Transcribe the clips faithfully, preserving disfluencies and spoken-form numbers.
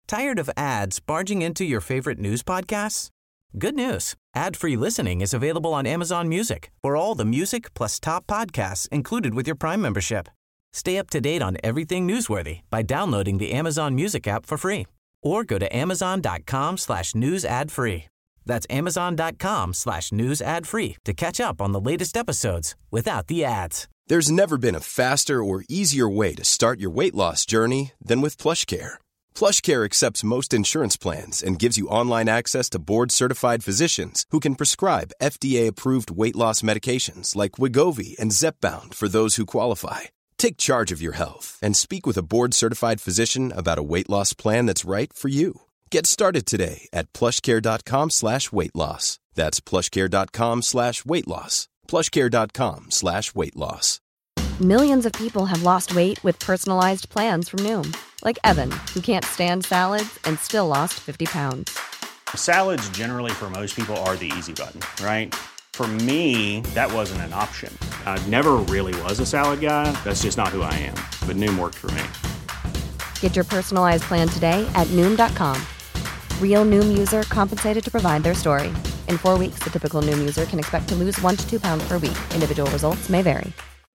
Tired of ads barging into your favorite news podcasts? Good news. Ad-free listening is available on Amazon Music for all the music plus top podcasts included with your Prime membership. Stay up to date on everything newsworthy by downloading the Amazon Music app for free or go to amazon.com slash news ad free. That's amazon.com slash news ad free to catch up on the latest episodes without the ads. There's never been a faster or easier way to start your weight loss journey than with PlushCare. PlushCare accepts most insurance plans and gives you online access to board-certified physicians who can prescribe F D A-approved weight loss medications like Wegovy and Zepbound for those who qualify. Take charge of your health and speak with a board-certified physician about a weight loss plan that's right for you. Get started today at plushcare.com slash weight loss. That's plushcare.com slash weight loss. plushcare.com slash weight loss. Millions of people have lost weight with personalized plans from Noom. Like Evan, who can't stand salads and still lost fifty pounds. Salads generally for most people are the easy button, right? For me, that wasn't an option. I never really was a salad guy. That's just not who I am. But Noom worked for me. Get your personalized plan today at Noom dot com. Real Noom user compensated to provide their story. In four weeks, the typical Noom user can expect to lose one to two pounds per week. Individual results may vary.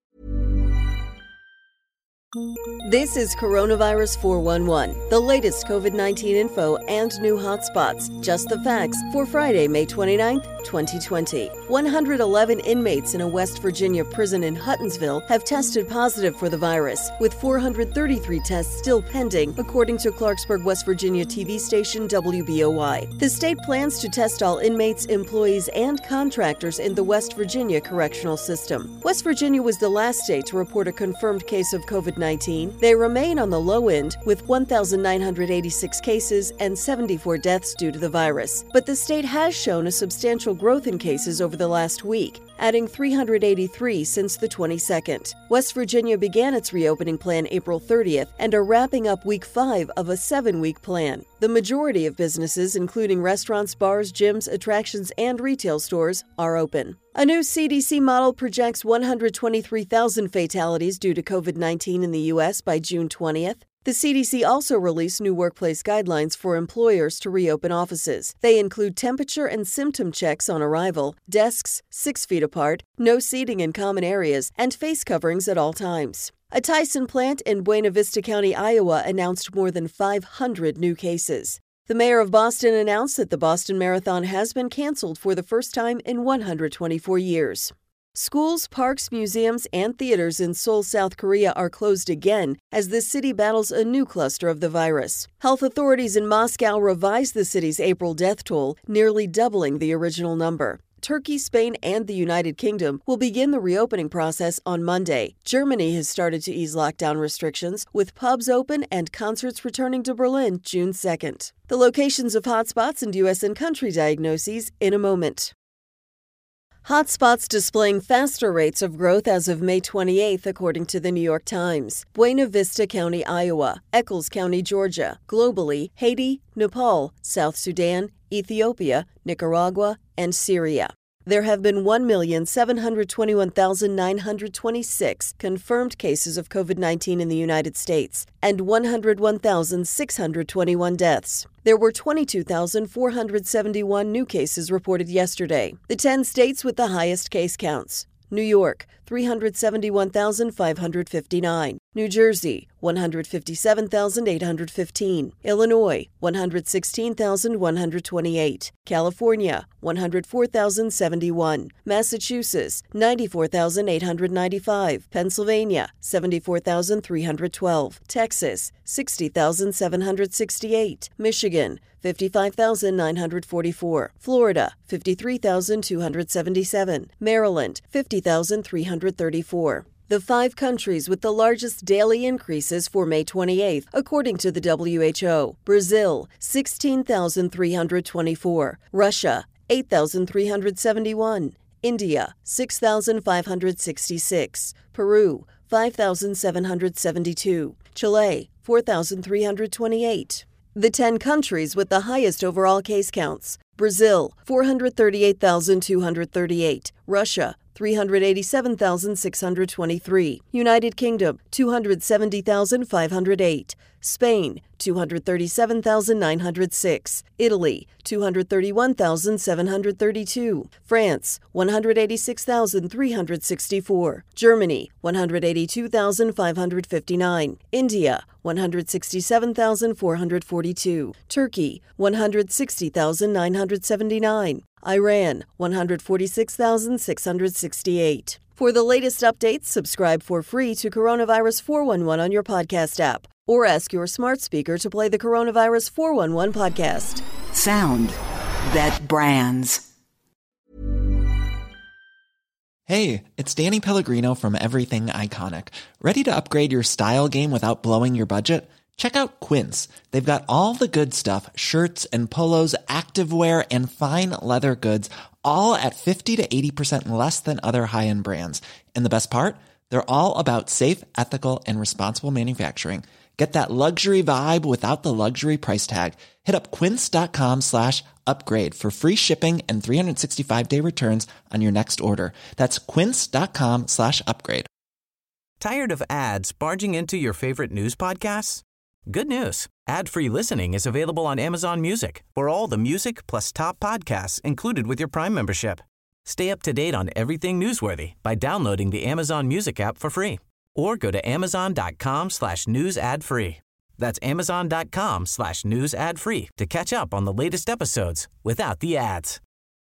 This is Coronavirus four one one, the latest COVID nineteen info and new hotspots. Just the facts for Friday, May twenty-ninth, twenty twenty. one hundred eleven inmates in a West Virginia prison in Huttonsville have tested positive for the virus, with four hundred thirty-three tests still pending, according to Clarksburg, West Virginia T V station W B O Y. The state plans to test all inmates, employees, and contractors in the West Virginia correctional system. West Virginia was the last state to report a confirmed case of COVID nineteen. They remain on the low end, with one thousand nine hundred eighty-six cases and seventy-four deaths due to the virus. But the state has shown a substantial growth in cases over the last week, adding three hundred eighty-three since the twenty-second. West Virginia began its reopening plan April thirtieth and are wrapping up week five of a seven-week plan. The majority of businesses, including restaurants, bars, gyms, attractions, and retail stores, are open. A new C D C model projects one hundred twenty-three thousand fatalities due to COVID nineteen in the U S by June twentieth. The C D C also released new workplace guidelines for employers to reopen offices. They include temperature and symptom checks on arrival, desks six feet apart, no seating in common areas, and face coverings at all times. A Tyson plant in Buena Vista County, Iowa, announced more than five hundred new cases. The mayor of Boston announced that the Boston Marathon has been canceled for the first time in one hundred twenty-four years. Schools, parks, museums, and theaters in Seoul, South Korea are closed again as the city battles a new cluster of the virus. Health authorities in Moscow revised the city's April death toll, nearly doubling the original number. Turkey, Spain, and the United Kingdom will begin the reopening process on Monday. Germany has started to ease lockdown restrictions, with pubs open and concerts returning to Berlin June second. The locations of hotspots and U S and country diagnoses in a moment. Hotspots displaying faster rates of growth as of May twenty-eighth, according to the New York Times. Buena Vista County, Iowa. Eccles County, Georgia. Globally, Haiti, Nepal, South Sudan, Ethiopia, Nicaragua, and Syria. There have been one million seven hundred twenty-one thousand nine hundred twenty-six confirmed cases of COVID nineteen in the United States and one hundred one thousand six hundred twenty-one deaths. There were twenty-two thousand four hundred seventy-one new cases reported yesterday. The ten states with the highest case counts: New York, three hundred seventy-one thousand five hundred fifty-nine. New Jersey, one hundred fifty-seven thousand eight hundred fifteen. Illinois, one hundred sixteen thousand one hundred twenty-eight. California, one hundred four thousand seventy-one. Massachusetts, ninety-four thousand eight hundred ninety-five. Pennsylvania, seventy-four thousand three hundred twelve. Texas, sixty thousand seven hundred sixty-eight. Michigan, fifty-five thousand nine hundred forty-four. Florida, fifty-three thousand two hundred seventy-seven. Maryland, fifty thousand three hundred thirty-four. The five countries with the largest daily increases for May twenty-eighth, according to the W H O. Brazil, sixteen thousand three hundred twenty-four. Russia, eight thousand three hundred seventy-one. India, six thousand five hundred sixty-six. Peru, five thousand seven hundred seventy-two. Chile, four thousand three hundred twenty-eight. The ten countries with the highest overall case counts: Brazil, four hundred thirty-eight thousand two hundred thirty-eight. Russia, three hundred eighty-seven thousand six hundred twenty-three. United Kingdom, two hundred seventy thousand five hundred eight. Spain, two hundred thirty-seven thousand nine hundred six. Italy, two hundred thirty-one thousand seven hundred thirty-two. France, one hundred eighty-six thousand three hundred sixty-four. Germany, one hundred eighty-two thousand five hundred fifty-nine. India, one hundred sixty-seven thousand four hundred forty-two. Turkey, one hundred sixty thousand nine hundred seventy-nine. Iran, one hundred forty-six thousand six hundred sixty-eight. For the latest updates, subscribe for free to Coronavirus four one one on your podcast app, or ask your smart speaker to play the Coronavirus four one one podcast. Sound that brands. Hey, it's Danny Pellegrino from Everything Iconic. Ready to upgrade your style game without blowing your budget? Check out Quince. They've got all the good stuff, shirts and polos, activewear, and fine leather goods, all at fifty to eighty percent less than other high-end brands. And the best part? They're all about safe, ethical, and responsible manufacturing. Get that luxury vibe without the luxury price tag. Hit up quince.com slash upgrade for free shipping and three sixty-five day returns on your next order. That's quince.com slash upgrade. Tired of ads barging into your favorite news podcasts? Good news. Ad-free listening is available on Amazon Music for all the music plus top podcasts included with your Prime membership. Stay up to date on everything newsworthy by downloading the Amazon Music app for free, or go to amazon.com slash news ad free. That's amazon.com slash news ad free to catch up on the latest episodes without the ads.